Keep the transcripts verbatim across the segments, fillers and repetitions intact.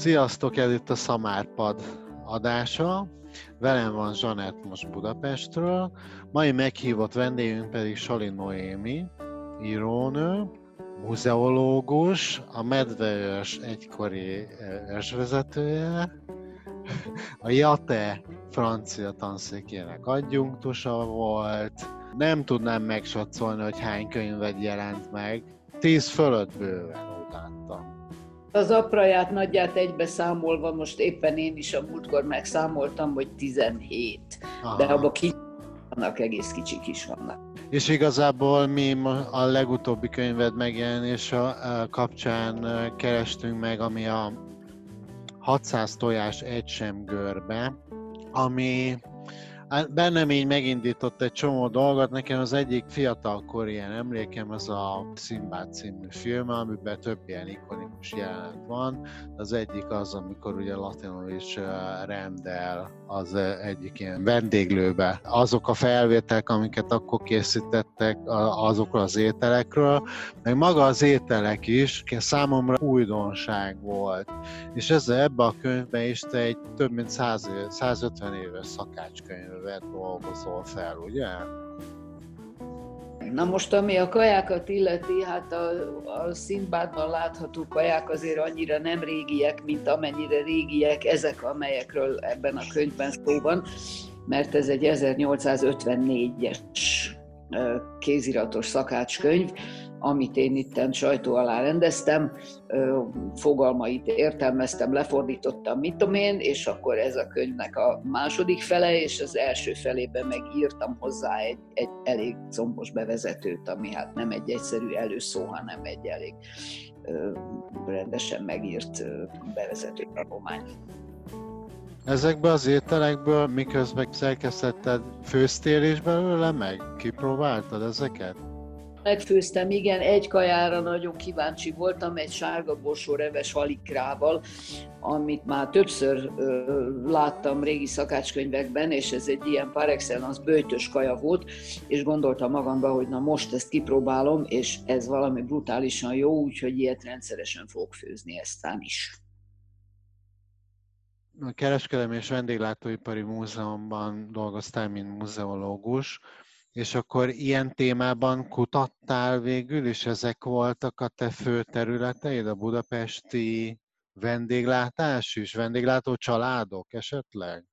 Sziasztok, ez itt a Szamárpad adása. Velem van Zsanett most Budapestről. Mai meghívott vendégünk pedig Sali Noémi, írónő, muzeológus, a Medveőrs egykori őrsvezetője, a Jate francia tanszékének adjunktusa volt. Nem tudnám megsatszolni, hogy hány könyved jelent meg. Tíz fölött bőven, úgy láttam. Az apraját, nagyját egybe számolva, most éppen én is a múltkor megszámoltam, hogy tizenhét. Aha. De abban kicsit vannak, egész kicsik is vannak. És igazából mi a legutóbbi könyved megjelenése kapcsán kerestünk meg, ami a hatszáz tojás egy sem görbe, ami bennem így megindított egy csomó dolgot. Nekem az egyik fiatalkori ilyen emlékem az a Szimbád című film, amiben több ilyen ikonikus jelenet van. Az egyik az, amikor ugye Latinovics rendel az egyik ilyen vendéglőbe azok a felvételek, amiket akkor készítettek azokról az ételekről, meg maga az ételek is számomra újdonság volt. És ezzel ebben a könyvben is te egy több mint száz, százötven éves szakácskönyvet dolgozol fel, ugye? Na most, ami a kajákat illeti, hát a, a Szindbádban látható kaják azért annyira nem régiek, mint amennyire régiek ezek, amelyekről ebben a könyvben szó van, mert ez egy ezernyolcszázötvennégyes kéziratos szakácskönyv, amit én itten sajtó alá rendeztem, fogalmait értelmeztem, lefordítottam, mit tudom én, és akkor ez a könyvnek a második fele, és az első felében meg írtam hozzá egy, egy elég combos bevezetőt, ami hát nem egy egyszerű előszó, hanem egy elég rendesen megírt bevezető tanulmány. Ezekből az ételekből miközben szerkesztetted, főztél is belőle meg? Kipróbáltad ezeket? Megfőztem, igen, egy kajára nagyon kíváncsi voltam, egy sárga borsóreves halikrával, amit már többször ö, láttam régi szakácskönyvekben, és ez egy ilyen par excellence böjtös kaja volt, és gondoltam magamba, hogy na most ezt kipróbálom, és ez valami brutálisan jó, úgyhogy ilyet rendszeresen fogok főzni eztán is. A Kereskedelmi és Vendéglátóipari Múzeumban dolgoztál, mint muzeológus, és akkor ilyen témában kutattál végül, és ezek voltak a te fő területeid, a budapesti vendéglátás is, vendéglátó családok esetleg?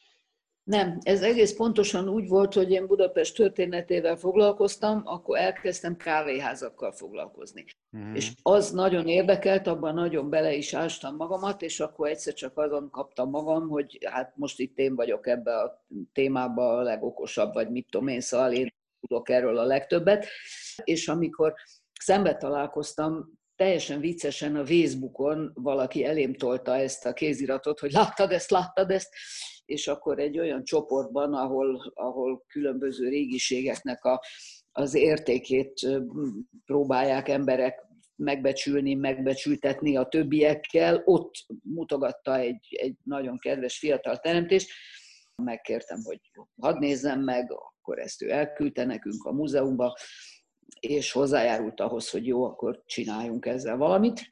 Nem, ez egész pontosan úgy volt, hogy én Budapest történetével foglalkoztam, akkor elkezdtem kávéházakkal foglalkozni. Mm. És az nagyon érdekelt, abban nagyon bele is ástam magamat, és akkor egyszer csak azon kaptam magam, hogy hát most itt én vagyok ebbe a témába a legokosabb, vagy mit tudom én, szóval én tudok erről a legtöbbet. És amikor szembe találkoztam, teljesen viccesen a Facebookon valaki elém tolta ezt a kéziratot, hogy láttad ezt, láttad ezt, és akkor egy olyan csoportban, ahol, ahol különböző régiségeknek a, az értékét próbálják emberek megbecsülni, megbecsültetni a többiekkel, ott mutogatta egy, egy nagyon kedves fiatal teremtés. Megkértem, hogy hadd nézzem meg, akkor ezt ő elküldte nekünk a múzeumba, és hozzájárult ahhoz, hogy jó, akkor csináljunk ezzel valamit.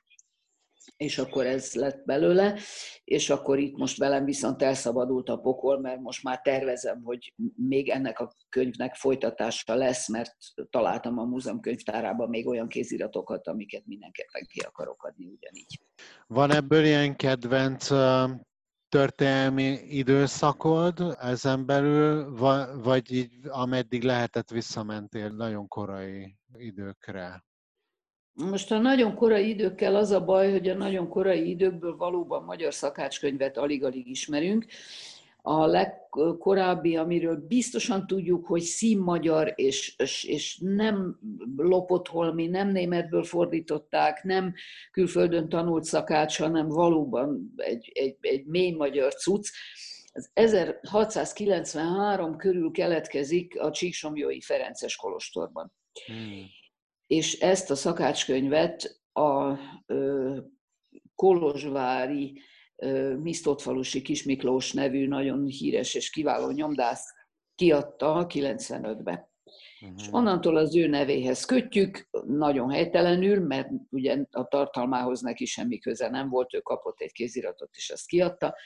És akkor ez lett belőle, és akkor itt most velem viszont elszabadult a pokol, mert most már tervezem, hogy még ennek a könyvnek folytatása lesz, mert találtam a múzeum könyvtárában még olyan kéziratokat, amiket mindenképpen ki akarok adni ugyanígy. Van ebből ilyen kedvenc történelmi időszakod ezen belül, vagy így ameddig lehetett visszamentél nagyon korai időkre? Most a nagyon korai időkkel az a baj, hogy a nagyon korai időkből valóban magyar szakácskönyvet alig-alig ismerünk. A legkorábbi, amiről biztosan tudjuk, hogy színmagyar, és, és, és nem lopott holmi, nem németből fordították, nem külföldön tanult szakács, hanem valóban egy, egy, egy mély magyar cucc. Az ezerhatszázkilencvenhárom körül keletkezik a Csíksomlyói Ferences kolostorban. Hmm. És ezt a szakácskönyvet a ö, kolozsvári ö, Misztótfalusi Kismiklós nevű nagyon híres és kiváló nyomdász kiadta kilencvenötben. Uh-huh. És onnantól az ő nevéhez kötjük, nagyon helytelenül, mert ugye a tartalmához neki semmi köze nem volt, ő kapott egy kéziratot, és azt kiadta.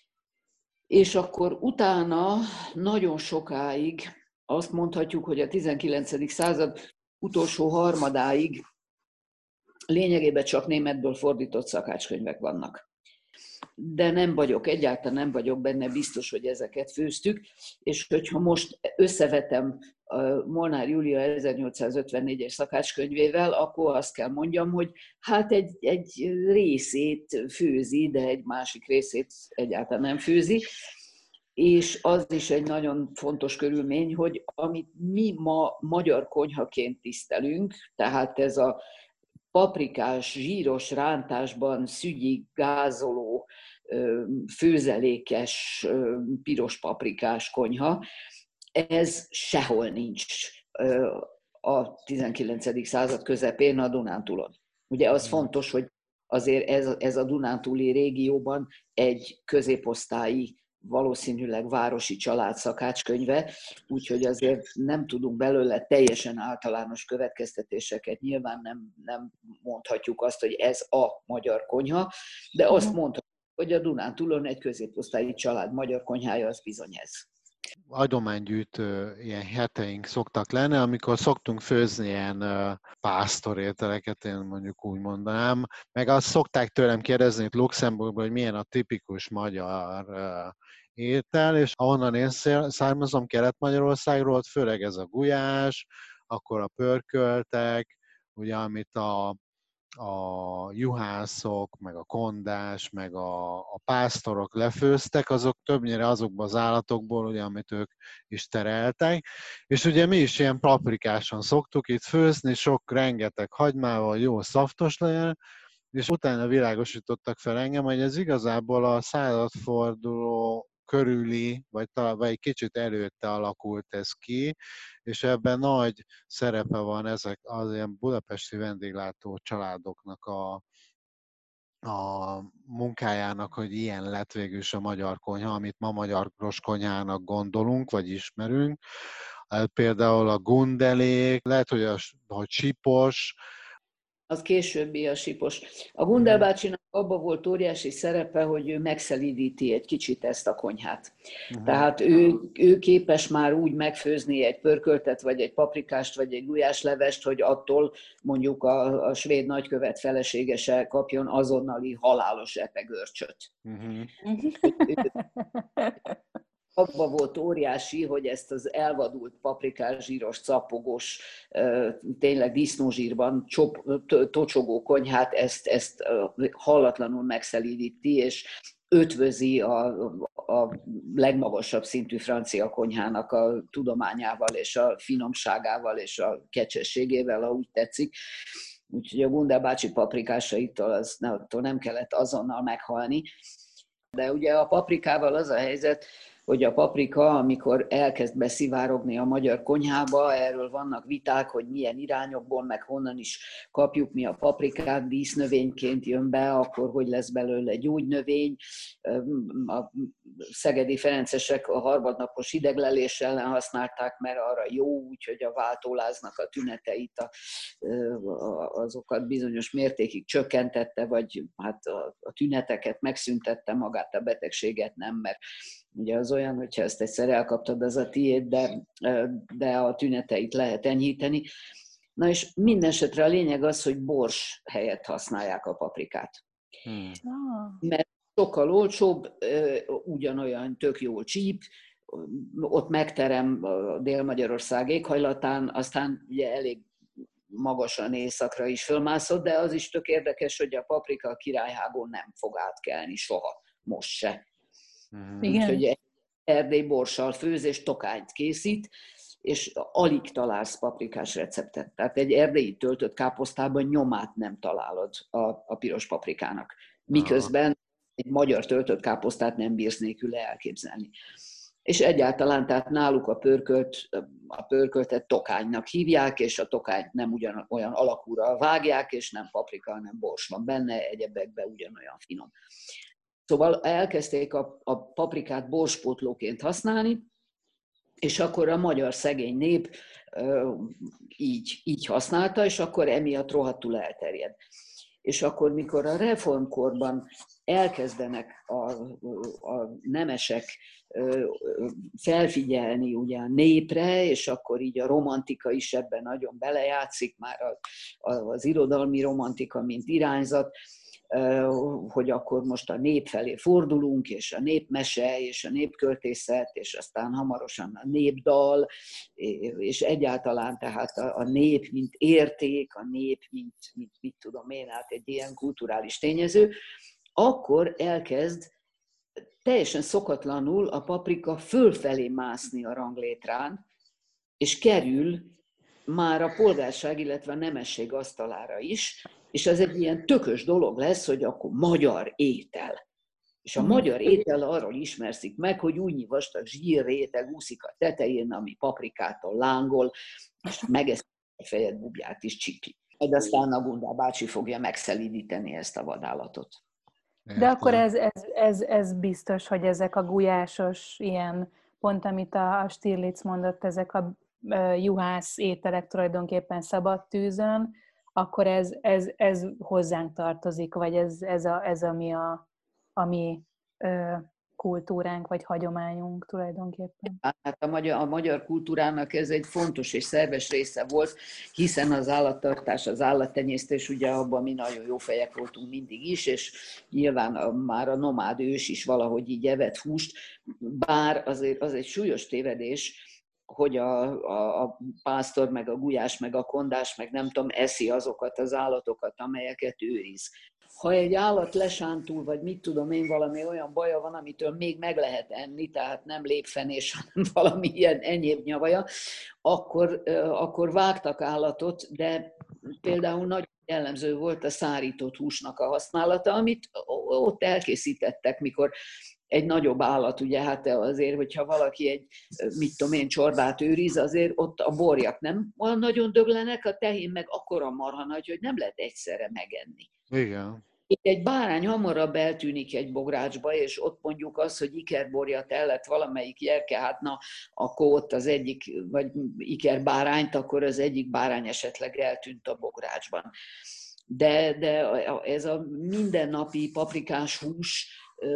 És akkor utána nagyon sokáig azt mondhatjuk, hogy a tizenkilencedik század utolsó harmadáig lényegében csak németből fordított szakácskönyvek vannak. De nem vagyok, egyáltalán nem vagyok benne biztos, hogy ezeket főztük, és hogyha most összevetem Molnár Júlia ezernyolcszázötvennégyes szakácskönyvével, akkor azt kell mondjam, hogy hát egy, egy részét főzi, de egy másik részét egyáltalán nem főzi. És az is egy nagyon fontos körülmény, hogy amit mi ma magyar konyhaként tisztelünk, tehát ez a paprikás, zsíros rántásban szügyig gázoló, főzelékes, piros paprikás konyha, ez sehol nincs a tizenkilencedik század közepén a Dunántúlon. Ugye az fontos, hogy azért ez, ez a Dunántúli régióban egy középosztályi, valószínűleg városi család szakácskönyve, úgyhogy azért nem tudunk belőle teljesen általános következtetéseket, nyilván nem, nem mondhatjuk azt, hogy ez a magyar konyha, de azt mondhatjuk, hogy a Dunántúlon egy középosztályi család magyar konyhája, az bizony ez. Adománygyűjtő ilyen heteink szoktak lenni, amikor szoktunk főzni ilyen pásztorételeket, én mondjuk úgy mondanám, meg azt szokták tőlem kérdezni itt Luxemburgban, hogy milyen a tipikus magyar étel, és ahonnan én származom, Kelet-Magyarországról, ott főleg ez a gulyás, akkor a pörköltek, ugye amit a a juhászok, meg a kondás, meg a, a pásztorok lefőztek, azok többnyire azokból az állatokból, ugye, amit ők is tereltek. És ugye mi is ilyen paprikáson szoktuk itt főzni, sok rengeteg hagymával, jó szaftos legyen, és utána világosítottak fel engem, hogy ez igazából a századforduló körüli, vagy talán vagy egy kicsit előtte alakult ez ki, és ebben nagy szerepe van ezek az ilyen budapesti vendéglátó családoknak a, a munkájának, hogy ilyen lett végül is a magyar konyha, amit ma magyaros konyhának gondolunk, vagy ismerünk. Például a gundelék, lehet, hogy, a, hogy sipos, az későbbi a sipos. A Gundel bácsinak abban volt óriási szerepe, hogy ő megszelídíti egy kicsit ezt a konyhát. Uh-huh. Tehát ő, ő képes már úgy megfőzni egy pörköltet, vagy egy paprikást, vagy egy gulyáslevest, hogy attól mondjuk a, a svéd nagykövet feleségese kapjon azonnali halálos epegörcsöt. Uh-huh. Abba volt óriási, hogy ezt az elvadult paprikás, zsíros, capogós, tényleg disznózsírban tocsogó konyhát, ezt, ezt hallatlanul megszelídíti, és ötvözi a, a legmagasabb szintű francia konyhának a tudományával, és a finomságával, és a kecsességével, ha úgy tetszik. Úgyhogy a Gundel bácsi paprikásaitól az, attól nem kellett azonnal meghalni. De ugye a paprikával az a helyzet, hogy a paprika, amikor elkezd beszivárogni a magyar konyhába, erről vannak viták, hogy milyen irányokból, meg honnan is kapjuk mi a paprikát, dísznövényként jön be, akkor hogy lesz belőle gyógynövény. A szegedi ferencesek a harmadnapos ideglelés ellen használták, mert arra jó, úgyhogy a váltóláznak a tüneteit, a, azokat bizonyos mértékig csökkentette, vagy hát a, a tüneteket megszüntette, magát a betegséget nem, mert ugye az olyan, hogyha ezt egyszer elkaptad, az a tiéd, de, de a tüneteit lehet enyhíteni. Na és minden esetre a lényeg az, hogy bors helyett használják a paprikát. Hmm. Mert sokkal olcsóbb, ugyanolyan tök jól csíp, ott megterem a Dél-Magyarország éghajlatán, aztán ugye elég magasan északra is fölmászott, de az is tök érdekes, hogy a paprika a Királyhágon nem fog átkelni soha, most se. Mm. Úgyhogy erdély borssal főz és tokányt készít, és alig találsz paprikás receptet. Tehát egy erdélyi töltött káposztában nyomát nem találod a, a piros paprikának. Miközben egy magyar töltött káposztát nem bírsz nélküle elképzelni. És egyáltalán, tehát náluk a, pörkölt, a pörköltet tokánynak hívják, és a tokányt nem ugyan, olyan alakúra vágják, és nem paprika, hanem bors van benne, egyebekben ugyanolyan finom. Szóval elkezdték a, a paprikát borspótlóként használni, és akkor a magyar szegény nép így, így használta, és akkor emiatt rohadtul elterjed. És akkor, mikor a reformkorban elkezdenek a, a nemesek felfigyelni ugye a népre, és akkor így a romantika is ebben nagyon belejátszik, már az irodalmi romantika, mint irányzat, hogy akkor most a nép felé fordulunk, és a népmese, és a népköltészet, és aztán hamarosan a népdal, és egyáltalán tehát a nép, mint érték, a nép, mint, mint mit tudom én, hát egy ilyen kulturális tényező, akkor elkezd teljesen szokatlanul a paprika fölfelé mászni a ranglétrán, és kerül már a polgárság, illetve a nemesség asztalára is, és ez egy ilyen tökös dolog lesz, hogy akkor magyar étel. És a magyar étel arról ismerszik meg, hogy újnyi vastag zsírréteg úszik a tetején, ami paprikától lángol, és megeszik a fejed bubját is csipli. De aztán a Gunda bácsi fogja megszelídíteni ezt a vadállatot. De akkor ez, ez, ez, ez biztos, hogy ezek a gulyásos ilyen, pont amit a Stirlitz mondott, ezek a juhász ételek tulajdonképpen szabad tűzön, akkor ez, ez, ez hozzánk tartozik, vagy ez, ez, a, ez ami a, a mi ö, kultúránk, vagy hagyományunk tulajdonképpen. Hát a magyar, a magyar kultúrának ez egy fontos és szerves része volt, hiszen az állattartás, az állattenyésztés, ugye abban mi nagyon jó fejek voltunk mindig is, és nyilván a, már a nomád ős is valahogy így evett húst, bár azért az egy súlyos tévedés, hogy a, a, a pásztor, meg a gulyás, meg a kondás, meg nem tudom, eszi azokat az állatokat, amelyeket őriz. Ha egy állat lesántul, vagy mit tudom én, valami olyan baja van, amitől még meg lehet enni, tehát nem lépfenés, hanem valami ilyen enyhébb nyavaja, akkor, akkor vágtak állatot, de például nagyon jellemző volt a szárított húsnak a használata, amit ott elkészítettek, mikor egy nagyobb állat, ugye hát azért, hogyha valaki egy, mit tudom én, csorbát őriz, azért ott a borjak nem olyan nagyon döglenek, a tehén meg akkora marha nagy, hogy nem lehet egyszerre megenni. Igen. Egy bárány hamarabb eltűnik egy bográcsba, és ott mondjuk az, hogy ikerborjat el lett valamelyik jerke, hát na, akkor ott az egyik, vagy ikerbárányt, akkor az egyik bárány esetleg eltűnt a bográcsban. De, de ez a mindennapi paprikás hús,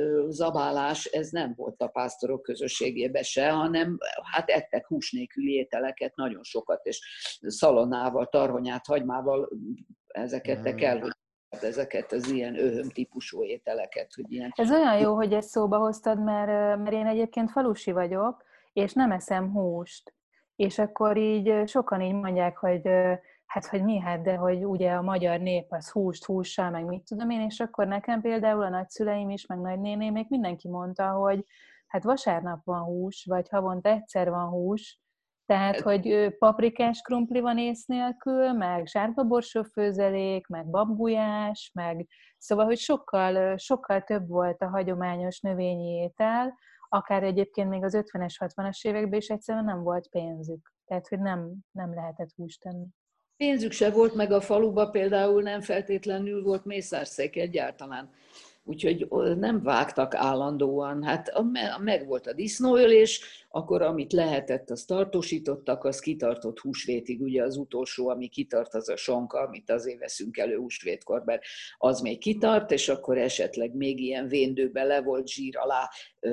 zabálás, ez nem volt a pásztorok közösségében se, hanem hát ettek hús nélküli ételeket nagyon sokat, és szalonnával, tarhonyát, hagymával ezeket te kell, hogy ezeket az ilyen öhöm típusú ételeket. Hogy ilyen... Ez olyan jó, hogy ezt szóba hoztad, mert, mert én egyébként falusi vagyok, és nem eszem húst. És akkor így sokan így mondják, hogy hát, hogy mi, hát, de hogy ugye a magyar nép az húst, hússal, meg mit tudom én, és akkor nekem például a nagyszüleim is, meg nagynéném, még mindenki mondta, hogy hát vasárnap van hús, vagy havonta egyszer van hús, tehát, hogy paprikás krumpli van ész nélkül, meg sárga borsófőzelék, meg babgulyás, meg szóval, hogy sokkal, sokkal több volt a hagyományos növényi étel, akár egyébként még az ötvenes, hatvanas években is egyszerűen nem volt pénzük. Tehát, hogy nem, nem lehetett húst tenni. Pénzük se volt, meg a faluba például nem feltétlenül volt mészárszék egyáltalán. Úgyhogy nem vágtak állandóan. Hát meg volt a disznóölés, akkor amit lehetett, azt tartósítottak, az kitartott húsvétig. Ugye az utolsó, ami kitart, az a sonka, amit azért veszünk elő húsvétkor, mert az még kitart, és akkor esetleg még ilyen véndőbe le volt zsír alá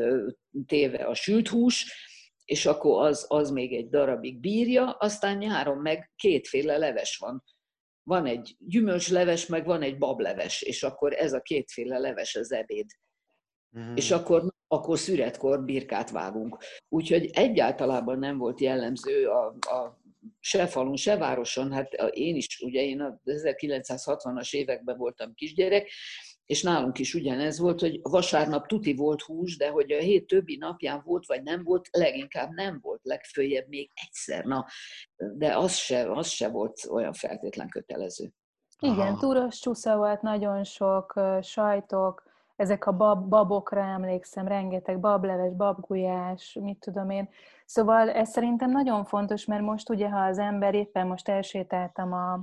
téve a sült hús, és akkor az, az még egy darabig bírja, aztán nyáron meg kétféle leves van. Van egy gyümölcsleves, meg van egy bableves, és akkor ez a kétféle leves az ebéd. Mm. És akkor, akkor szüretkor birkát vágunk. Úgyhogy egyáltalában nem volt jellemző a, a se falun, se városon, hát én is, ugye én az ezerkilencszázhatvanas években voltam kisgyerek, és nálunk is ugyanez volt, hogy vasárnap tuti volt hús, de hogy a hét többi napján volt, vagy nem volt, leginkább nem volt, legföljebb még egyszer. Na, de az se, az se volt olyan feltétlen kötelező. Igen, túros csúsza volt, nagyon sok sajtok, ezek a bab, babokra emlékszem, rengeteg bableves, babgulyás, mit tudom én. Szóval ez szerintem nagyon fontos, mert most ugye, ha az ember éppen most elsétáltam a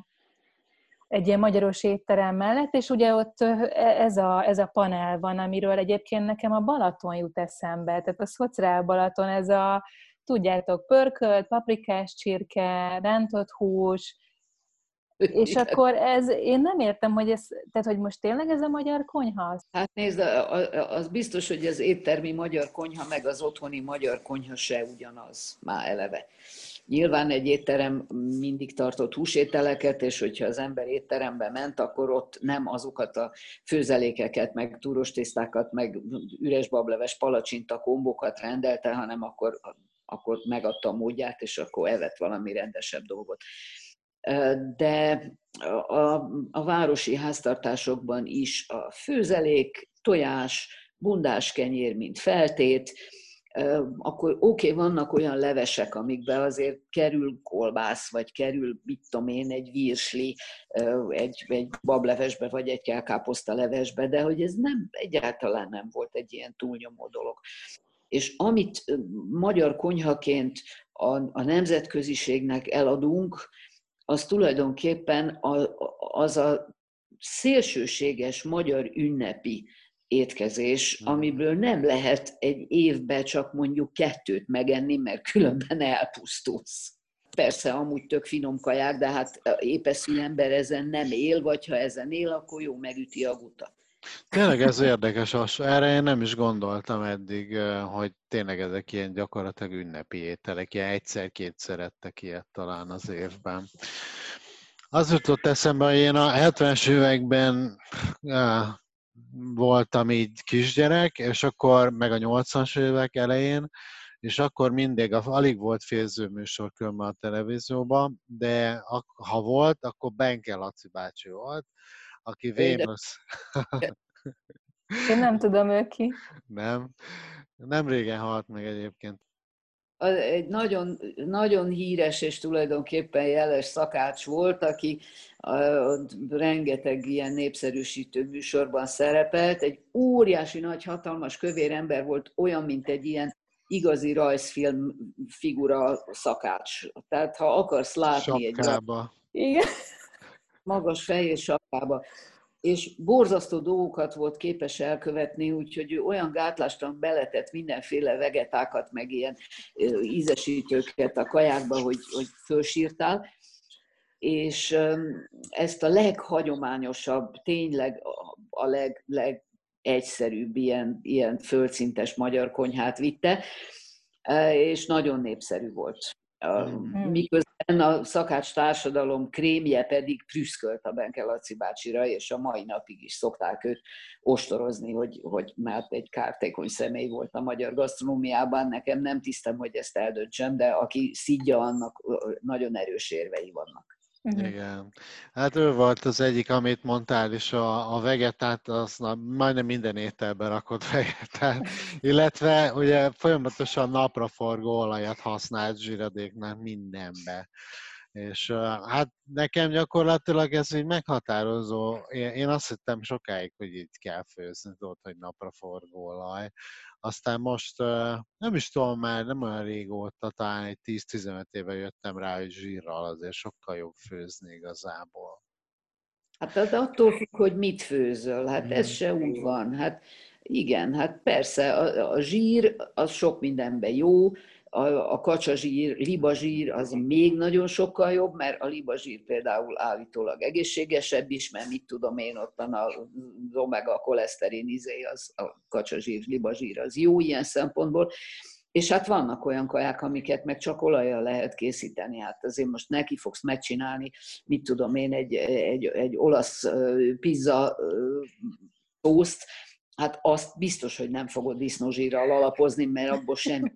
egy ilyen magyaros étterem mellett, és ugye ott ez a, ez a panel van, amiről egyébként nekem a Balaton jut eszembe. Tehát a Szociál Balaton, ez a tudjátok, pörkölt, paprikás csirke, rántott hús, és Igen. akkor ez, én nem értem, hogy ez, tehát hogy most tényleg ez a magyar konyha? Hát nézd, az biztos, hogy az éttermi magyar konyha meg az otthoni magyar konyha se ugyanaz, már eleve. Nyilván egy étterem mindig tartott húsételeket, és hogyha az ember étterembe ment, akkor ott nem azokat a főzelékeket, meg túrostésztákat, meg üres bableves palacsinta kombokat rendelte, hanem akkor, akkor megadta a módját, és akkor evett valami rendesebb dolgot. De a, a városi háztartásokban is a főzelék, tojás, bundás kenyér, mint feltét, akkor oké, okay, vannak olyan levesek, amikbe azért kerül kolbász, vagy kerül, mit tudom én, egy virsli, egy, egy bablevesbe, vagy egy kelkáposzta levesbe, de hogy ez nem, egyáltalán nem volt egy ilyen túlnyomó dolog. És amit magyar konyhaként a, a nemzetköziségnek eladunk, az tulajdonképpen az a szélsőséges magyar ünnepi étkezés, amiből nem lehet egy évben csak mondjuk kettőt megenni, mert különben elpusztulsz. Persze, amúgy tök finom kaják, de hát épeszű ember ezen nem él, vagy ha ezen él, akkor jó megüti a guta. Tényleg ez érdekes, erre én nem is gondoltam eddig, hogy tényleg ezek ilyen gyakorlatilag ünnepi ételek, ilyen egyszer-kétszer ettek ilyet talán az évben. Az jutott eszembe, hogy én a hetvenes években já, voltam így kisgyerek, és akkor meg a nyolcvanas évek elején, és akkor mindig, alig volt félzőműsor különben a televízióban, de ha volt, akkor Benke Laci bácsi volt, aki Vénusz... Én nem tudom, ő ki. Nem. Nem régen halt meg egyébként. Egy nagyon, nagyon híres és tulajdonképpen jeles szakács volt, aki rengeteg ilyen népszerűsítő műsorban szerepelt. Egy óriási, nagy, hatalmas, kövér ember volt, olyan, mint egy ilyen igazi rajzfilm figura szakács. Tehát ha akarsz látni sapkába. egy igen. Magas fehér sapkába, és borzasztó dolgokat volt képes elkövetni, úgyhogy ő olyan gátlástalan beletett mindenféle vegetákat, meg ilyen ízesítőket a kajákba, hogy, hogy fölsírtál, és ezt a leghagyományosabb, tényleg a leg, legegyszerűbb ilyen, ilyen földszintes magyar konyhát vitte, és nagyon népszerű volt. Miközben a szakács társadalom krémje pedig prüszkölt a Benke Laci bácsira, és a mai napig is szokták őt ostorozni, hogy, hogy már egy kártékony személy volt a magyar gasztronómiában. Nekem nem tisztem, hogy ezt eldöntsem, de aki szidja, annak nagyon erős érvei vannak. Igen. Hát ő volt az egyik, amit mondtál is, a, a vegetát, az na, majdnem minden ételben rakott vegetát, illetve ugye folyamatosan napraforgó olajat használt zsíradéknál mindenbe. És hát nekem gyakorlatilag ez így meghatározó. Én, én azt hittem sokáig, hogy így kell főzni, tudod, hogy napraforgó olaj. Aztán most nem is tudom már, nem olyan régóta, talán egy tíz-tizenöt éve jöttem rá, hogy zsírral azért sokkal jobb főzni igazából. Hát attól függ, hogy mit főzöl, hát ez se úgy van. Hát igen, hát persze, a, a zsír az sok mindenben jó, a, a kacsazsír, libazsír az még nagyon sokkal jobb, mert a libazsír például állítólag egészségesebb is, mert mit tudom én, ottan az omega koleszterin izé, az a kacsazsír, libazsír az jó ilyen szempontból. És hát vannak olyan kaják, amiket meg csak olajjal lehet készíteni. Hát azért most neki fogsz megcsinálni, mit tudom én, egy, egy, egy olasz pizza szószt, hát azt biztos, hogy nem fogod disznózsírral alapozni, mert abból semmi.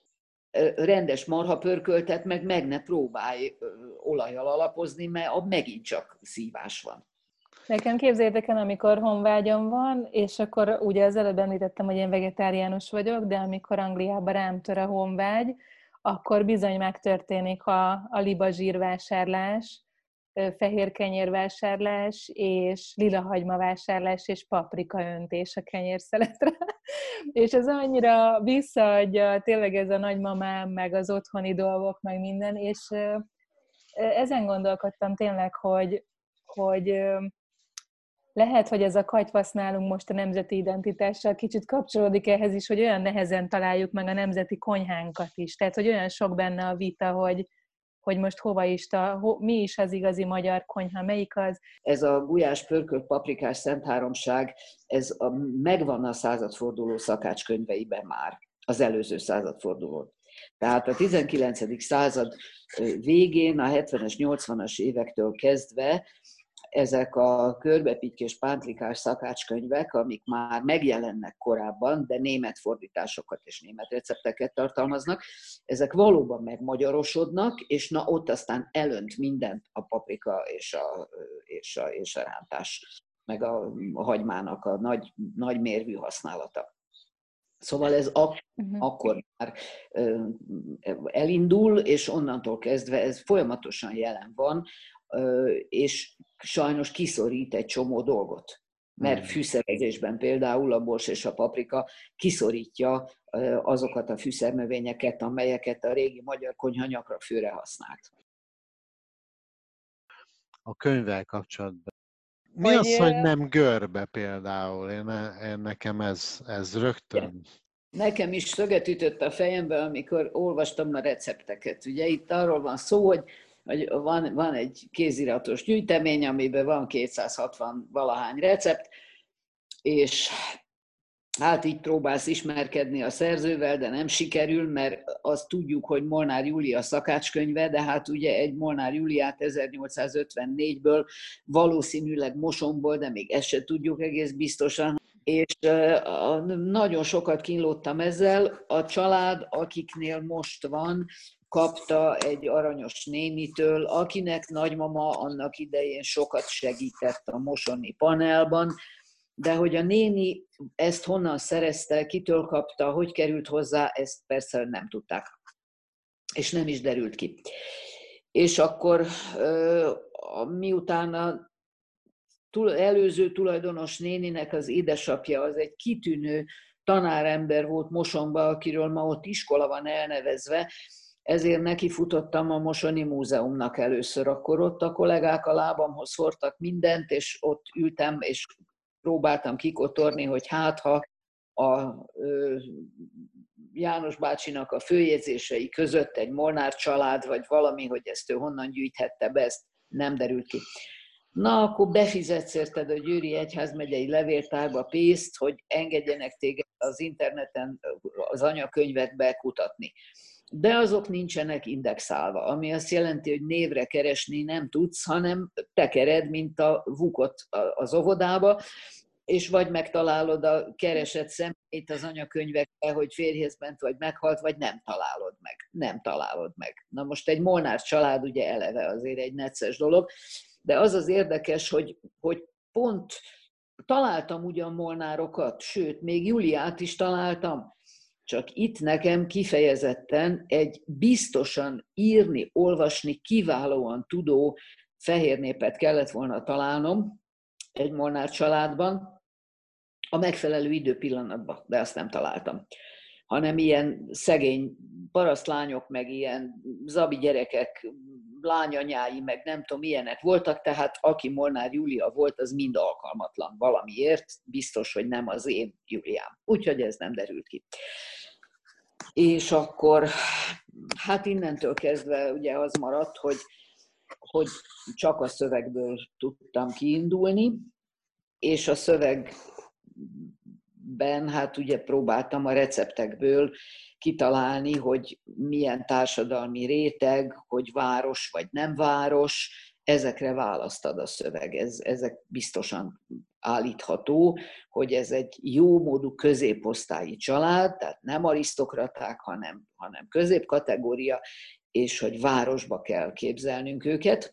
Rendes marhapörköltet meg meg ne próbálj olajjal alapozni, mert abban megint csak szívás van. Nekem képzeljétek el, amikor honvágyam van, és akkor ugye az előbb említettem, hogy én vegetáriánus vagyok, de amikor Angliában rám tör a honvágy, akkor bizony megtörténik a, a libazsírvásárlás, fehér kenyérvásárlás, és lilahagymavásárlás, és paprikaöntés a kenyérszeletre. És ez annyira visszaadja tényleg ez a nagymamám, meg az otthoni dolgok, meg minden, és ezen gondolkodtam tényleg, hogy, hogy lehet, hogy ez a katyvasz nálunk most a nemzeti identitással kicsit kapcsolódik ehhez is, hogy olyan nehezen találjuk meg a nemzeti konyhánkat is. Tehát, hogy olyan sok benne a vita, hogy, hogy most hova is, ta, ho, mi is az igazi magyar konyha, melyik az. Ez a gulyás, pörkölt, paprikás szentháromság, ez a, megvan a századforduló szakácskönyveiben már, az előző századfordulón. Tehát a tizenkilencedik század végén, a hetvenes, nyolcvanas évektől kezdve ezek a körbepitykés, pántlikás szakácskönyvek, amik már megjelennek korábban, de német fordításokat és német recepteket tartalmaznak, ezek valóban megmagyarosodnak, és na ott aztán elönt mindent a paprika és a, és a, és a rántás, meg a, a hagymának a nagy, nagy mérvű használata. Szóval ez ak- uh-huh. akkor már elindul, és onnantól kezdve ez folyamatosan jelen van, és sajnos kiszorít egy csomó dolgot. Mert fűszerezésben például a bors és a paprika kiszorítja azokat a fűszernövényeket, amelyeket a régi magyar konyha nyakrafőre használt. A könyvvel kapcsolatban. Mi hogy az, hogy nem görbe például? Én, én nekem ez, ez rögtön... Nekem is szöget ütött a fejembe, amikor olvastam a recepteket. Ugye itt arról van szó, hogy, hogy van, van egy kéziratos gyűjtemény, amiben van kétszázhatvan valahány recept, és hát így próbálsz ismerkedni a szerzővel, de nem sikerül, mert azt tudjuk, hogy Molnár Júlia szakácskönyve, de hát ugye egy Molnár Júliát ezernyolcszázötvennégyből, valószínűleg Mosonból, de még ezt se tudjuk egész biztosan, és nagyon sokat kínlódtam ezzel. A család, akiknél most van, kapta egy aranyos nénitől, akinek nagymama annak idején sokat segített a mosoni panelban, de hogy a néni ezt honnan szerezte, kitől kapta, hogy került hozzá, ezt persze nem tudták. És nem is derült ki. És akkor miután a előző tulajdonos néninek az édesapja az egy kitűnő tanárember volt Mosonban, akiről ma ott iskola van elnevezve, ezért neki futottam a Mosoni Múzeumnak először. Akkor ott a kollégák a lábamhoz hordtak mindent, és ott ültem, és próbáltam kikotorni, hogy hát ha a ö, János bácsinak a főjegyzései között egy Molnár család, vagy valami, hogy ezt ő honnan gyűjthette be, ezt nem derült ki. Na, akkor befizetsz érted a Győri Egyházmegyei Levéltárba pénzt, hogy engedjenek téged az interneten az anyakönyvekbe kutatni. De azok nincsenek indexálva, ami azt jelenti, hogy névre keresni nem tudsz, hanem tekered, mint a vukot az óvodába, és vagy megtalálod a keresett személyt az anyakönyvekbe, hogy férjhez ment, vagy meghalt, vagy nem találod meg. Nem találod meg. Na most egy Molnár család ugye eleve azért egy necces dolog, de az az érdekes, hogy, hogy pont találtam ugyan Molnárokat, sőt, még Júliát is találtam, csak itt nekem kifejezetten egy biztosan írni, olvasni kiválóan tudó fehér népet kellett volna találnom egy Molnár családban a megfelelő időpillanatban, de azt nem találtam. Hanem ilyen szegény parasztlányok, meg ilyen zabi gyerekek, lányanyái, meg nem tudom, ilyenek voltak, tehát aki Molnár Júlia volt, az mind alkalmatlan valamiért, biztos, hogy nem az én Júliám. Úgyhogy ez nem derült ki. És akkor, hát innentől kezdve ugye az maradt, hogy, hogy csak a szövegből tudtam kiindulni, és a szövegben, hát ugye próbáltam a receptekből kitalálni, hogy milyen társadalmi réteg, hogy város vagy nem város, ezekre választad a szöveg. Ez, ezek biztosan állítható, hogy ez egy jómódú középosztályi család, tehát nem arisztokraták, hanem, hanem középkategória, és hogy városba kell képzelnünk őket.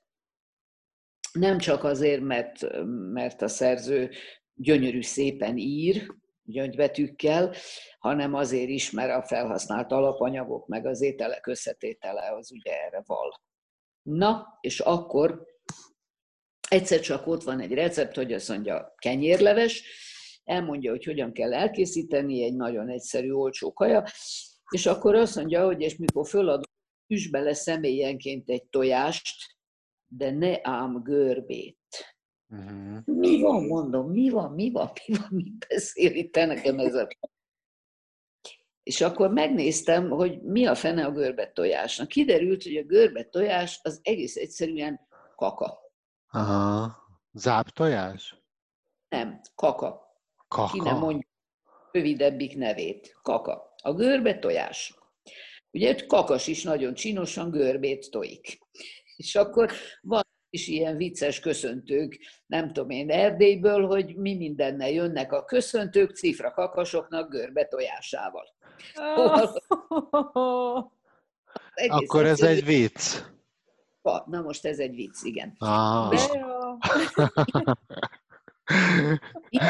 Nem csak azért, mert, mert a szerző gyönyörű szépen ír, gyöngybetűkkel, hanem azért is, mert a felhasznált alapanyagok, meg az ételek összetétele az ugye erre val. Na, és akkor egyszer csak ott van egy recept, hogy azt mondja kenyérleves, elmondja, hogy hogyan kell elkészíteni, egy nagyon egyszerű, olcsó kaja, és akkor azt mondja, hogy és mikor föladom, üss bele személyenként egy tojást, de ne ám görbét. Uh-huh. Mi van, mondom, mi van, mi van, mi van, mit beszél itt nekem ez a... És akkor megnéztem, hogy mi a fene a görbett tojásnak. Kiderült, hogy a görbett tojás az egész egyszerűen kaka. Aha. Záptojás? Nem, kaka. Kaka. Ki nem mondja rövidebbik nevét. Kaka. A görbett tojás. Ugye kakas is nagyon csinosan görbét tojik. És akkor van is ilyen vicces köszöntők, nem tudom én, Erdélyből, hogy mi mindennel jönnek a köszöntők cifra kakasoknak görbe tojásával. Oh. Akkor ez egy vicc. Na most ez egy vicc, igen. Ah. És itt,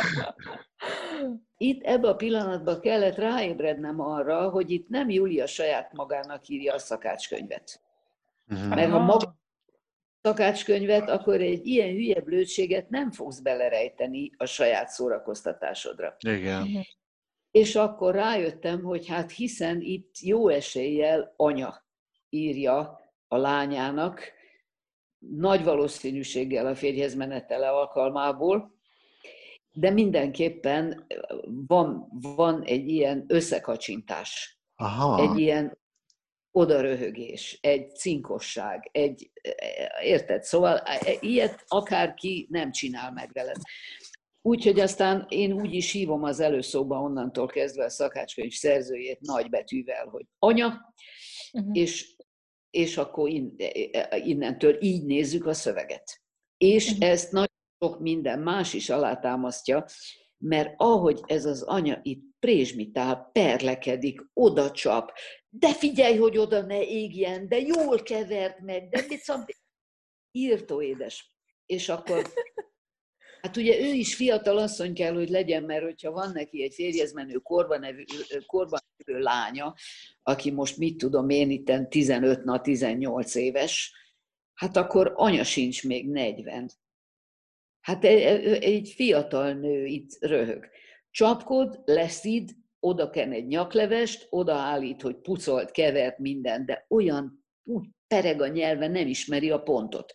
itt ebben a pillanatban kellett ráébrednem arra, hogy itt nem Júlia saját magának írja a szakácskönyvet. Uh-huh. Mert ha maga szakácskönyvet, akkor egy ilyen hülye blödséget nem fogsz belerejteni a saját szórakoztatásodra. Igen. És akkor rájöttem, hogy hát hiszen itt jó eséllyel anya írja a lányának, nagy valószínűséggel a férjhez menetele alkalmából, de mindenképpen van, van egy ilyen összekacsintás, Aha. egy ilyen odaröhögés, egy cinkosság, egy, érted? Szóval ilyet akárki nem csinál meg veled. Úgyhogy aztán én úgy is hívom az előszóban onnantól kezdve a szakácskönyv szerzőjét nagybetűvel, hogy anya, uh-huh. és, és akkor innentől így nézzük a szöveget. És uh-huh. ezt nagyon sok minden más is alátámasztja, mert ahogy ez az anya itt prézsmitál, perlekedik, oda csap, de figyelj, hogy oda ne égjen, de jól kevert meg, de mit szab... írtó édes. És akkor, hát ugye ő is fiatal asszony kell, hogy legyen, mert hogyha van neki egy férjhez menő korban nevű, korban nevű lánya, aki most mit tudom én itten tizenöt, na tizennyolc éves, hát akkor anya sincs még negyven. Hát egy fiatal nő itt röhög. Csapkod, leszid, oda ken egy nyaklevest, odaállít, hogy pucolt, kevert minden, de olyan úgy pereg a nyelve, nem ismeri a pontot.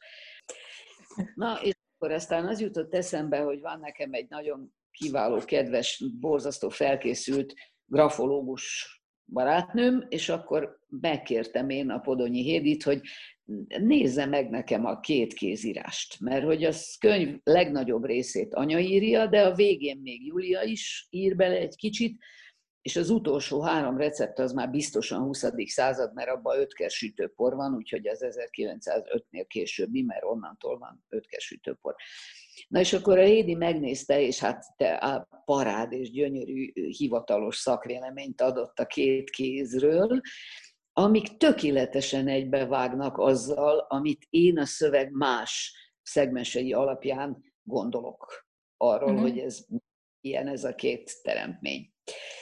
Na, és akkor aztán az jutott eszembe, hogy van nekem egy nagyon kiváló, kedves, borzasztó felkészült grafológus barátnőm, és akkor megkértem én a Podonyi Hédit, hogy nézze meg nekem a két kézírást, mert hogy a könyv legnagyobb részét anya írja, de a végén még Júlia is ír bele egy kicsit, és az utolsó három recept az már biztosan huszadik század, mert abban ötkes sütőpor van, úgyhogy az ezerkilencszázötnél későbbi, mert onnantól van ötkes sütőpor. Na és akkor a Hédi megnézte, és hát te a parád és gyönyörű hivatalos szakvéleményt adott a két kézről, amik tökéletesen egybevágnak azzal, amit én a szöveg más szegmensei alapján gondolok arról, mm-hmm. hogy ez ilyen ez a két teremtmény.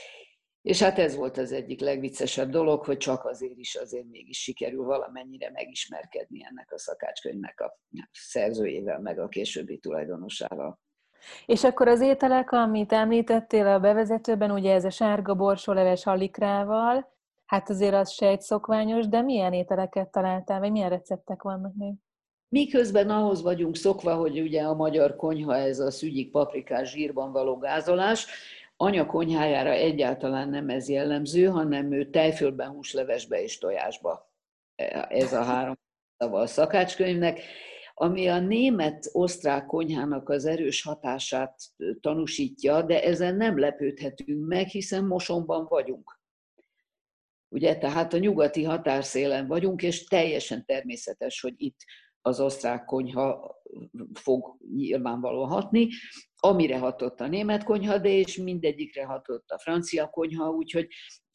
És hát ez volt az egyik legviccesebb dolog, hogy csak azért is azért mégis sikerül valamennyire megismerkedni ennek a szakácskönyvnek a szerzőjével, meg a későbbi tulajdonosával. És akkor az ételek, amit említettél a bevezetőben, ugye ez a sárga borsóleves halikrával, hát azért az se egy szokványos, de milyen ételeket találtál, vagy milyen receptek vannak még? Miközben ahhoz vagyunk szokva, hogy ugye a magyar konyha ez a szügyik paprikás zsírban való gázolás, anya konyhájára egyáltalán nem ez jellemző, hanem ő tejfölben, húslevesbe és tojásba. Ez a három szava a szakácskönyvnek, ami a német-osztrák konyhának az erős hatását tanúsítja, de ezen nem lepődhetünk meg, hiszen Mosonban vagyunk. Ugye, tehát a nyugati határszélen vagyunk, és teljesen természetes, hogy itt az osztrák konyha fog nyilvánvalóan hatni, amire hatott a német konyha, de és mindegyikre hatott a francia konyha, úgyhogy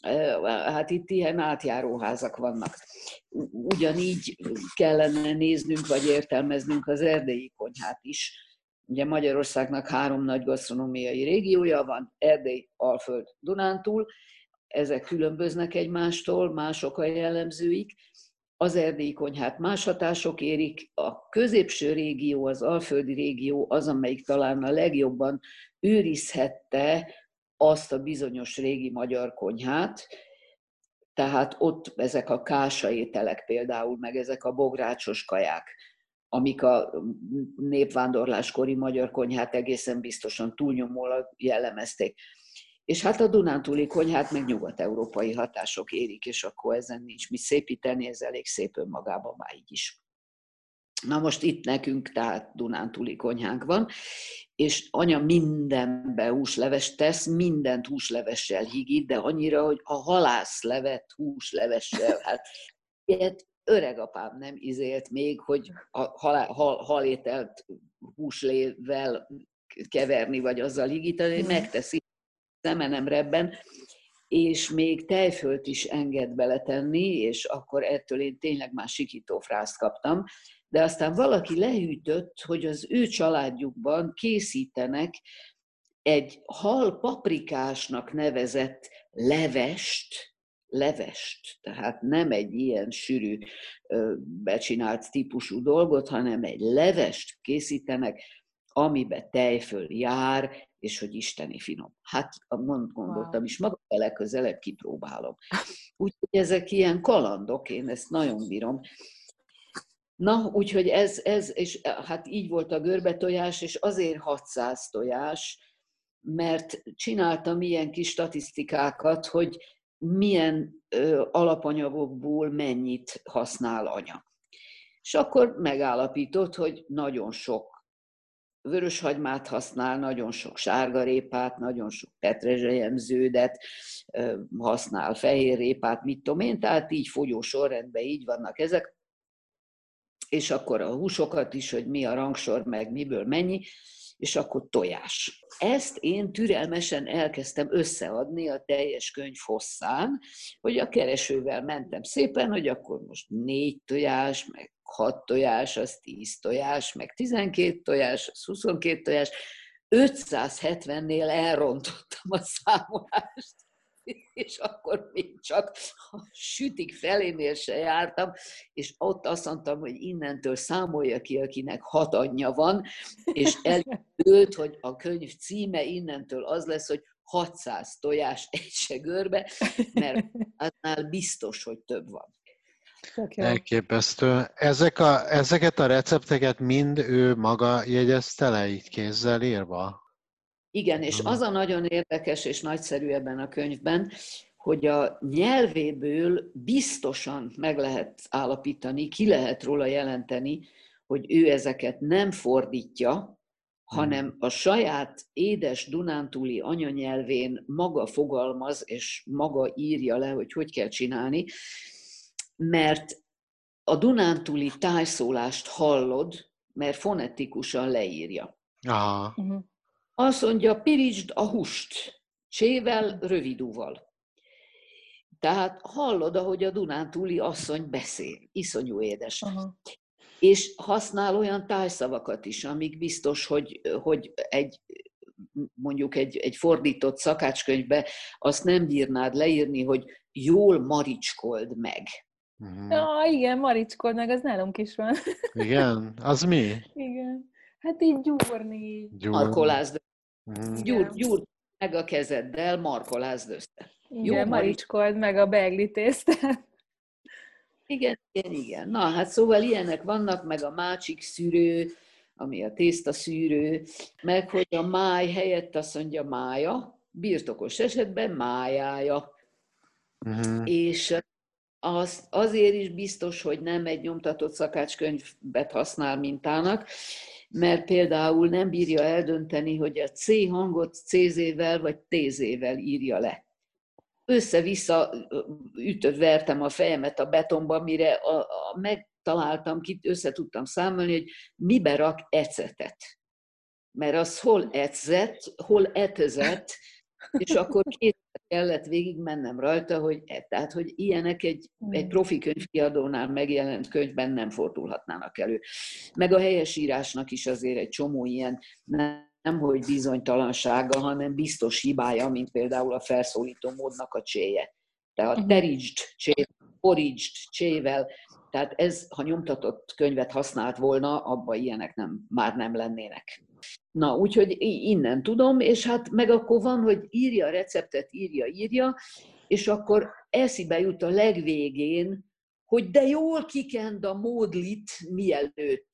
hát itt ilyen átjáróházak vannak. Ugyanígy kellene néznünk, vagy értelmeznünk az erdélyi konyhát is. Ugye Magyarországnak három nagy gasztronómiai régiója van, Erdély, Alföld, Dunántúl, ezek különböznek egymástól, mások a jellemzőik. Az erdélyi konyhát más hatások érik, a középső régió, az alföldi régió az, amelyik talán a legjobban őrizhette azt a bizonyos régi magyar konyhát, tehát ott ezek a kása ételek például, meg ezek a bográcsos kaják, amik a népvándorláskori magyar konyhát egészen biztosan túlnyomólag jellemezték. És hát a dunántúli konyhát meg nyugat-európai hatások érik, és akkor ezen nincs mit szépíteni, ez elég szép önmagában már így is. Na most itt nekünk tehát dunántúli konyhánk van, és anya mindenbe húslevest tesz, mindent húslevessel higít, de annyira, hogy a halászlevet húslevessel, hát ilyet öregapám nem izélt még, hogy a hal, hal, halételt húslével keverni, vagy azzal higítani, megteszi, szeme nem rebben, és még tejfölt is enged beletenni, és akkor ettől én tényleg már sikító frászt kaptam, de aztán valaki lehűtött, hogy az ő családjukban készítenek egy hal paprikásnak nevezett levest, levest, tehát nem egy ilyen sűrű, becsinált típusú dolgot, hanem egy levest készítenek, amiben tejföl jár, és hogy isteni finom. Hát gondoltam is, maga legközelebb kipróbálom. Úgyhogy ezek ilyen kalandok, én ezt nagyon bírom. Na, úgyhogy ez, ez, és hát így volt a görbetojás, és azért hatszáz tojás, mert csináltam ilyen kis statisztikákat, hogy milyen ö, alapanyagokból mennyit használ anya. És akkor megállapított, hogy nagyon sok vöröshagymát használ, nagyon sok sárgarépát, nagyon sok petrezselyemződet, használ fehérrépát, mit tudom én, tehát így fogyó sorrendben így vannak ezek. És akkor a húsokat is, hogy mi a rangsor, meg miből mennyi, és akkor tojás. Ezt én türelmesen elkezdtem összeadni a teljes könyv hosszán, hogy a keresővel mentem szépen, hogy akkor most négy tojás, meg hat tojás, az tíz tojás, meg tizenkét tojás, az huszonkét tojás. ötszázhetvennél elrontottam a számolást, és akkor még csak a sütik felénél se jártam, és ott azt mondtam, hogy innentől számolja ki, akinek hat anyja van, és elült, hogy a könyv címe innentől az lesz, hogy hatszáz tojás egy se görbe, mert annál biztos, hogy több van. Elképesztő. Ezek a, ezeket a recepteket mind ő maga jegyezte le, így kézzel írva? Igen, és az a nagyon érdekes és nagyszerű ebben a könyvben, hogy a nyelvéből biztosan meg lehet állapítani, ki lehet róla jelenteni, hogy ő ezeket nem fordítja, hanem a saját édes dunántúli anyanyelvén maga fogalmaz, és maga írja le, hogy hogy kell csinálni, mert a dunántúli tájszólást hallod, mert fonetikusan leírja. Aha. Uh-huh. Azt mondja, pirítsd a húst, csével, rövidúval. Tehát hallod, ahogy a dunántúli asszony beszél, iszonyú édes. Uh-huh. És használ olyan tájszavakat is, amik biztos, hogy, hogy egy, mondjuk egy, egy fordított szakácskönyvbe azt nem bírnád leírni, hogy jól maricskold meg. Uh-huh. Ja, igen, maricskold meg, az nálunk is van. Igen? Az mi? Igen. Hát így gyúrni. Markolázd. Uh-huh. Gyúr, gyúr meg a kezeddel, markolázd össze. Igen, jó, maricskold meg a beigli tésztát. Igen, igen, igen. Na, hát szóval ilyenek vannak, meg a mácsik szűrő, ami a tésztaszűrő, meg hogy a máj helyett azt mondja mája, birtokos esetben májája. Uh-huh. És az, azért is biztos, hogy nem egy nyomtatott szakácskönyvet használ mintának, mert például nem bírja eldönteni, hogy a C hangot cé-zével vagy té-zével írja le. Össze-vissza ütött, vertem a fejemet a betonba, mire a, a, megtaláltam, össze tudtam számolni, hogy mibe rak ecetet. Mert az hol edzett, hol etezett, és akkor két kellett végig mennem rajta, hogy, tehát, hogy ilyenek egy, egy profi könyvkiadónál megjelent könyvben nem fordulhatnának elő. Meg a helyesírásnak is azért egy csomó ilyen, nem, nem hogy bizonytalansága, hanem biztos hibája, mint például a felszólító módnak a cséje. Tehát terítsd csével, borítsd csével, tehát ez, ha nyomtatott könyvet használt volna, abban ilyenek nem, már nem lennének. Na, úgyhogy innen tudom, és hát meg akkor van, hogy írja a receptet, írja, írja, és akkor eszébe jut a legvégén, hogy de jól kikend a módlit mielőtt.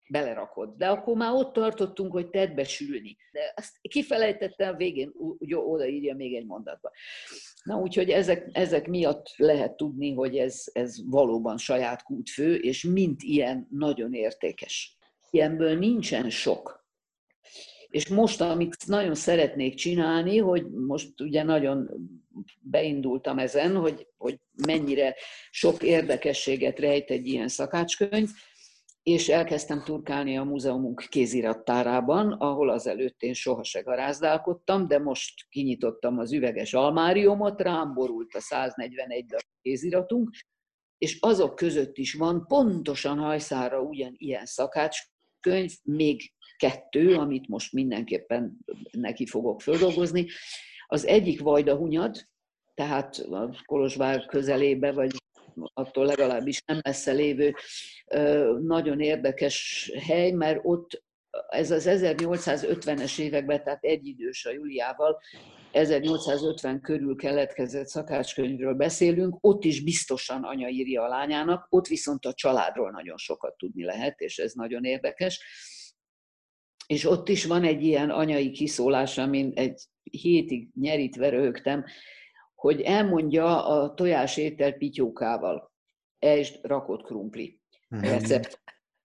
belerakod. De akkor már ott tartottunk, hogy tedd be sülni. De azt kifelejtettem, a végén odaírja még egy mondatba. Na úgyhogy ezek, ezek miatt lehet tudni, hogy ez, ez valóban saját kútfő, és mint ilyen nagyon értékes. Ilyenből nincsen sok. És most, amit nagyon szeretnék csinálni, hogy most ugye nagyon beindultam ezen, hogy, hogy mennyire sok érdekességet rejt egy ilyen szakácskönyv, és elkezdtem turkálni a múzeumunk kézirattárában, ahol azelőtt én soha se garázdálkodtam, de most kinyitottam az üveges almáriumot, rám borult a száznegyvenegy darab kéziratunk, és azok között is van pontosan hajszára ugyanilyen szakácskönyv, még kettő, amit most mindenképpen neki fogok földolgozni. Az egyik Vajda Hunyad, tehát a Kolozsvár közelébe, vagy attól legalábbis nem messze lévő nagyon érdekes hely, mert ott ez az ezernyolcszázötvenes években, tehát egyidős a Juliával, ezernyolcszázötven körül keletkezett szakácskönyvről beszélünk, ott is biztosan anya írja a lányának, ott viszont a családról nagyon sokat tudni lehet, és ez nagyon érdekes. És ott is van egy ilyen anyai kiszólás, amin egy hétig nyerítve röhögtem, hogy elmondja a tojásétel pityókával. Esd rakott krumpli. Recept.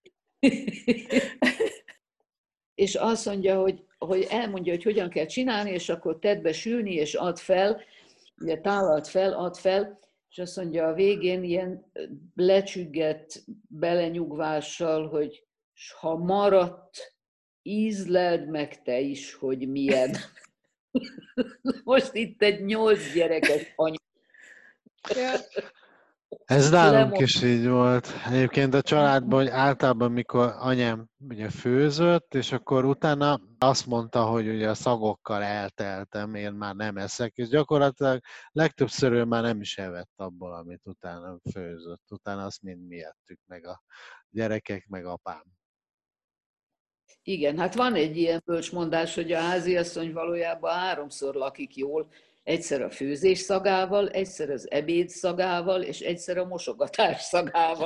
És azt mondja, hogy, hogy elmondja, hogy hogyan kell csinálni, és akkor tedd be sülni, és add fel, ugye tálalt fel, add fel, és azt mondja a végén ilyen lecsüggett belenyugvással, hogy ha maradt, ízleld meg te is, hogy milyen. Most itt egy nyolc gyerekes anya. Ez nálunk is így volt. Egyébként a családban, hogy általában, mikor anyám ugye főzött, és akkor utána azt mondta, hogy ugye a szagokkal elteltem, én már nem eszek, és gyakorlatilag legtöbbször ő már nem is evett abból, amit utána főzött. Utána azt mind mi ettük, meg a gyerekek, meg apám. Igen, hát van egy ilyen bölcsmondás, hogy a háziasszony valójában háromszor lakik jól, egyszer a főzés szagával, egyszer az ebéd szagával, és egyszer a mosogatás szagával.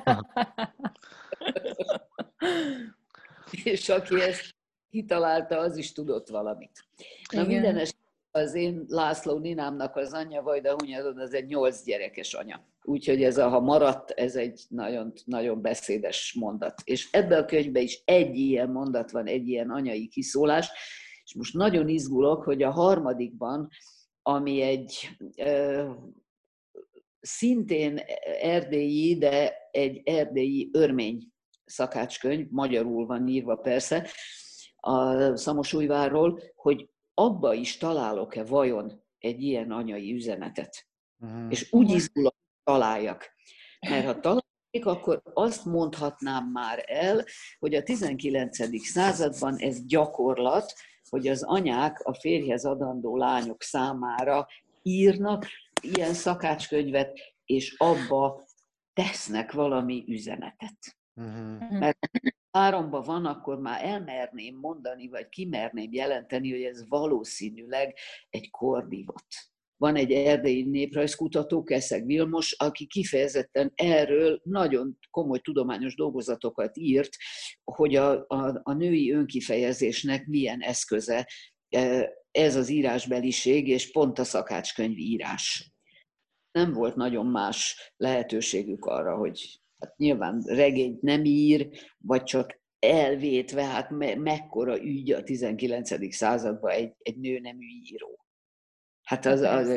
És aki ezt kitalálta, az is tudott valamit. Na Igen. minden esetben az én László Ninámnak az anyja, Vajda Hunyadon, az egy nyolc gyerekes anya. Úgyhogy ez a ha maradt, ez egy nagyon, nagyon beszédes mondat. És ebben a könyvben is egy ilyen mondat van, egy ilyen anyai kiszólás, és most nagyon izgulok, hogy a harmadikban, ami egy ö, szintén erdélyi, de egy erdélyi örmény szakácskönyv, magyarul van írva persze, a Szamosújvárról, hogy abba is találok-e vajon egy ilyen anyai üzenetet. Mm. És úgy izgulok, hogy találjak. Mert ha találjuk, akkor azt mondhatnám már el, hogy a tizenkilencedik században ez gyakorlat, hogy az anyák a férjhez adandó lányok számára írnak ilyen szakácskönyvet, és abba tesznek valami üzenetet. Mm-hmm. Mert háromban van, akkor már elmerném mondani, vagy kimerném jelenteni, hogy ez valószínűleg egy kordivot. Van egy erdélyi néprajzkutató, Keszeg Vilmos, aki kifejezetten erről nagyon komoly tudományos dolgozatokat írt, hogy a, a, a női önkifejezésnek milyen eszköze ez az írásbeliség, és pont a szakácskönyvírás. Nem volt nagyon más lehetőségük arra, hogy hát nyilván regényt nem ír, vagy csak elvétve, hát me- mekkora ügy a tizenkilencedik században egy, egy nőnemű író. Hát az, az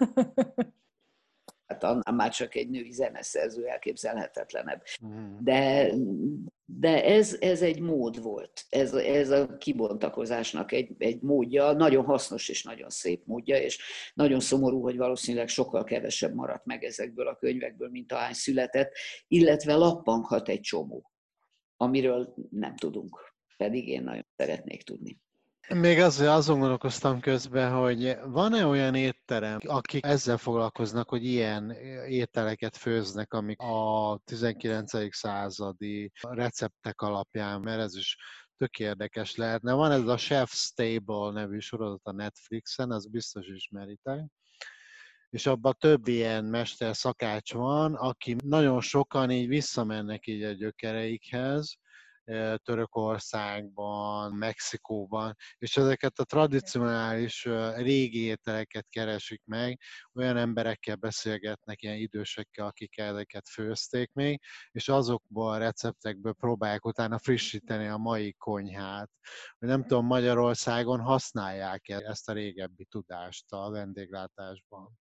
hát annál már csak egy női zeneszerző elképzelhetetlenebb. De, de ez, ez egy mód volt. Ez, ez a kibontakozásnak egy, egy módja, nagyon hasznos és nagyon szép módja, és nagyon szomorú, hogy valószínűleg sokkal kevesebb maradt meg ezekből a könyvekből, mint ahány született, illetve lappanghat egy csomó, amiről nem tudunk, pedig én nagyon szeretnék tudni. Még azért azon gondolkoztam közben, hogy van-e olyan étterem, akik ezzel foglalkoznak, hogy ilyen ételeket főznek, amik a tizenkilencedik századi receptek alapján, mert ez is tök érdekes lehetne. Van ez a Chef's Table nevű sorozat a Netflixen, az biztos ismeritek. És abban több ilyen mester szakács van, aki nagyon sokan így visszamennek így a gyökereikhez, Törökországban, Mexikóban, és ezeket a tradicionális régi ételeket keresik meg, olyan emberekkel beszélgetnek, ilyen idősekkel, akik ezeket főzték még, és azokból a receptekből próbálják utána frissíteni a mai konyhát. Nem tudom, Magyarországon használják ezt a régebbi tudást a vendéglátásban.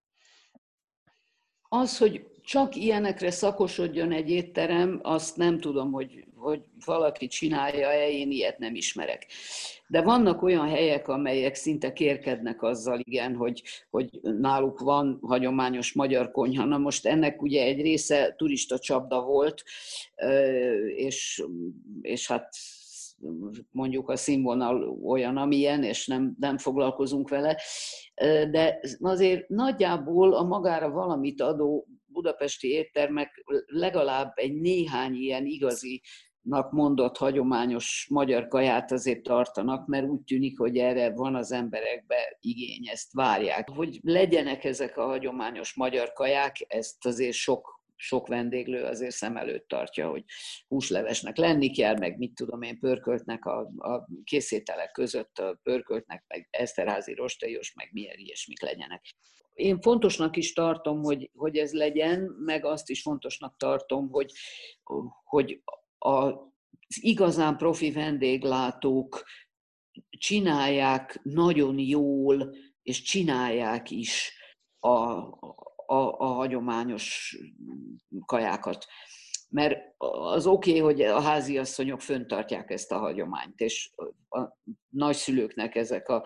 Az, hogy csak ilyenekre szakosodjon egy étterem, azt nem tudom, hogy, hogy valaki csinálja-e, én ilyet nem ismerek. De vannak olyan helyek, amelyek szinte kérkednek azzal, igen, hogy, hogy náluk van hagyományos magyar konyha. Na most ennek ugye egy része turista csapda volt, és, és hát mondjuk a színvonal olyan, amilyen, és nem, nem foglalkozunk vele, de azért nagyjából a magára valamit adó budapesti éttermek legalább egy néhány ilyen igazinak mondott hagyományos magyar kaját azért tartanak, mert úgy tűnik, hogy erre van az emberekben igény, ezt várják. Hogy legyenek ezek a hagyományos magyar kaják, ezt azért sok sok vendéglő azért szem előtt tartja, hogy húslevesnek lenni kell, meg mit tudom én, pörköltnek a, a készételek között, a pörköltnek, meg eszterházi rostélyos, meg milyen ilyesmik legyenek. Én fontosnak is tartom, hogy, hogy ez legyen, meg azt is fontosnak tartom, hogy, hogy az igazán profi vendéglátók csinálják nagyon jól, és csinálják is a A, a hagyományos kajákat. Mert az oké, okay, hogy a háziasszonyok fenntartják ezt a hagyományt, és a nagyszülőknek ezek a,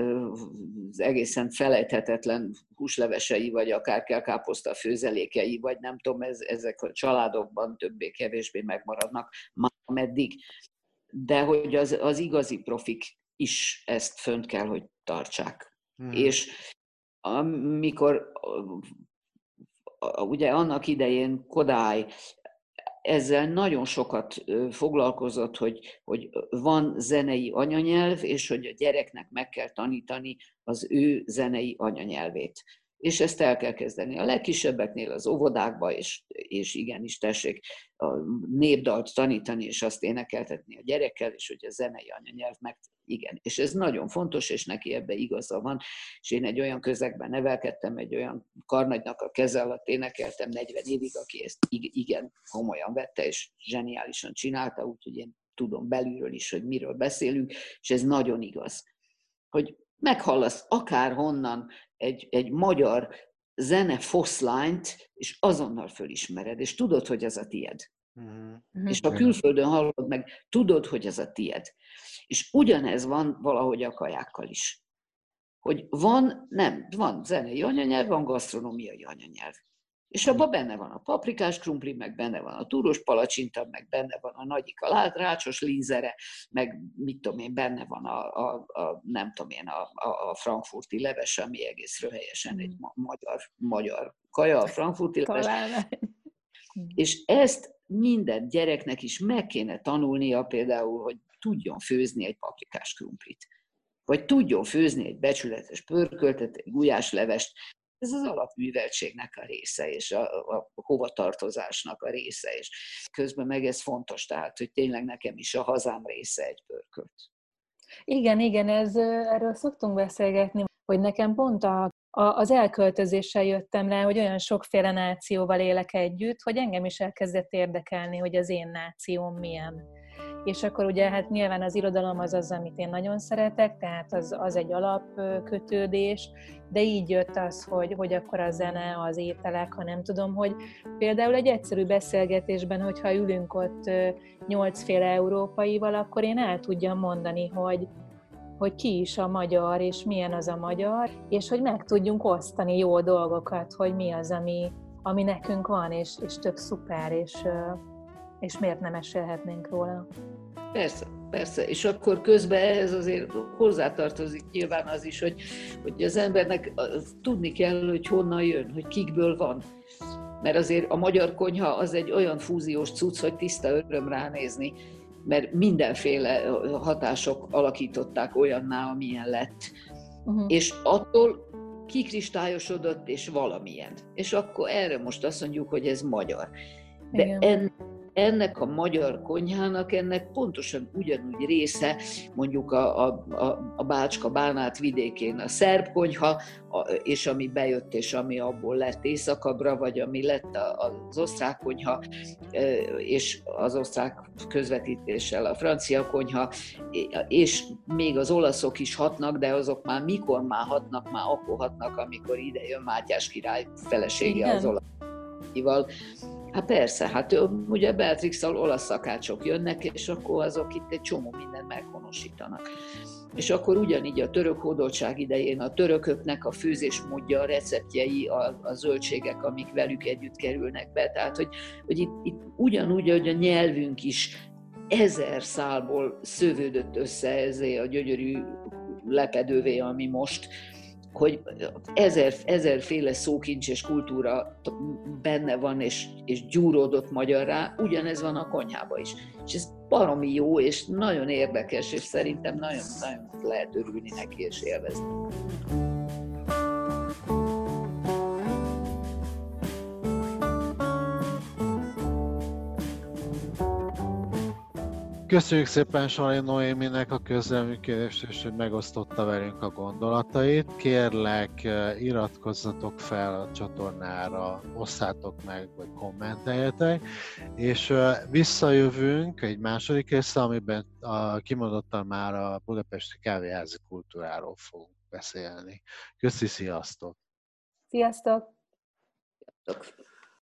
az egészen felejthetetlen húslevesei, vagy akár káposzta főzelékei, vagy nem tudom, ez, ezek a családokban többé-kevésbé megmaradnak már meddig. De hogy az, az igazi profik is ezt fönt kell, hogy tartsák. Hmm. És amikor ugye annak idején Kodály ezzel nagyon sokat foglalkozott, hogy, hogy van zenei anyanyelv, és hogy a gyereknek meg kell tanítani az ő zenei anyanyelvét. És ezt el kell kezdeni a legkisebbeknél, az óvodákba, és, és igenis tessék a népdalt tanítani, és azt énekeltetni a gyerekkel, és hogy a zenei anyanyelv meg igen. És ez nagyon fontos, és neki ebbe igaza van. És én egy olyan közegben nevelkedtem, egy olyan karnagynak a keze alatt énekeltem negyven évig, aki ezt igen komolyan vette, és zseniálisan csinálta, úgyhogy én tudom belülről is, hogy miről beszélünk, és ez nagyon igaz. Hogy meghallasz akárhonnan egy, egy magyar zene foszlányt, és azonnal fölismered, és tudod, hogy ez a tied. Mm-hmm. És ha külföldön hallod meg, tudod, hogy ez a tied. És ugyanez van valahogy a kajákkal is. Hogy van, nem, van zenei anyanyelv, van gasztronómiai anyanyelv. És abban benne van a paprikás krumpli, meg benne van a túros palacsinta, meg benne van a nagyika rácsos lízere, meg mit tudom én, benne van a, a, a nem tudom én, a, a frankfurti leves, ami egész röhelyesen egy magyar, magyar kaja, a frankfurti leves. És ezt minden gyereknek is meg kéne tanulnia például, hogy tudjon főzni egy paprikás krumplit. Vagy tudjon főzni egy becsületes pörköltet, egy gulyáslevest. Ez az alapműveltségnek a része, és a, a hovatartozásnak a része, és közben meg ez fontos, tehát, hogy tényleg nekem is a hazám része egy pörkölt. Igen, igen, ez, erről szoktunk beszélgetni, hogy nekem pont a, a, az elköltözéssel jöttem rá, hogy olyan sokféle nációval élek együtt, hogy engem is elkezdett érdekelni, hogy az én nációm milyen. És akkor ugye hát nyilván az irodalom az az, amit én nagyon szeretek, tehát az, az egy alapkötődés, de így jött az, hogy, hogy akkor a zene, az ételek, ha nem tudom, hogy például egy egyszerű beszélgetésben, hogyha ülünk ott nyolcféle európaival, akkor én el tudjam mondani, hogy, hogy ki is a magyar, és milyen az a magyar, és hogy meg tudjunk osztani jó dolgokat, hogy mi az, ami, ami nekünk van, és, és tök szuper, és... és miért nem mesélhetnénk róla? Persze, persze. És akkor közben ehhez azért hozzátartozik nyilván az is, hogy, hogy az embernek tudni kell, hogy honnan jön, hogy kikből van. Mert azért a magyar konyha az egy olyan fúziós cucc, hogy tiszta öröm ránézni, mert mindenféle hatások alakították olyanná, amilyen lett. Uh-huh. És attól kikristályosodott, és valamilyen. És akkor erre most azt mondjuk, hogy ez magyar. De en, ennek a magyar konyhának ennek pontosan ugyanúgy része mondjuk a, a, a, a Bácska-Bánát vidékén a szerb konyha, a, és ami bejött, és ami abból lett északabbra, vagy ami lett az osztrák konyha, és az osztrák közvetítéssel a francia konyha, és még az olaszok is hatnak, de azok már mikor már hatnak, már akkor hatnak, amikor ide jön Mátyás király felesége az olaszkival. Hát persze, hát ugye Beatrix-szal olasz szakácsok jönnek, és akkor azok itt egy csomó mindent meghonosítanak. És akkor ugyanígy a török hódoltság idején a törököknek a főzésmódja, a receptjei, a, a zöldségek, amik velük együtt kerülnek be. Tehát, hogy, hogy itt, itt ugyanúgy, hogy a nyelvünk is ezer szálból szövődött össze ezé a gyönyörű lepedővé, ami most, hogy ezer, ezerféle szókincs és kultúra benne van, és, és gyúródott magyarrá, ugyanez van a konyhában is. És ez baromi jó, és nagyon érdekes, és szerintem nagyon, nagyon lehet örülni neki, és élvezni. Köszönjük szépen Sali Noéminek a közreműködést, és hogy megosztotta velünk a gondolatait. Kérlek, iratkozzatok fel a csatornára, osszátok meg, vagy kommenteljetek, és visszajövünk egy második része, amiben a, kimondottan már a budapesti kávéházi kultúráról fogunk beszélni. Köszi, sziasztok! Sziasztok! Sziasztok.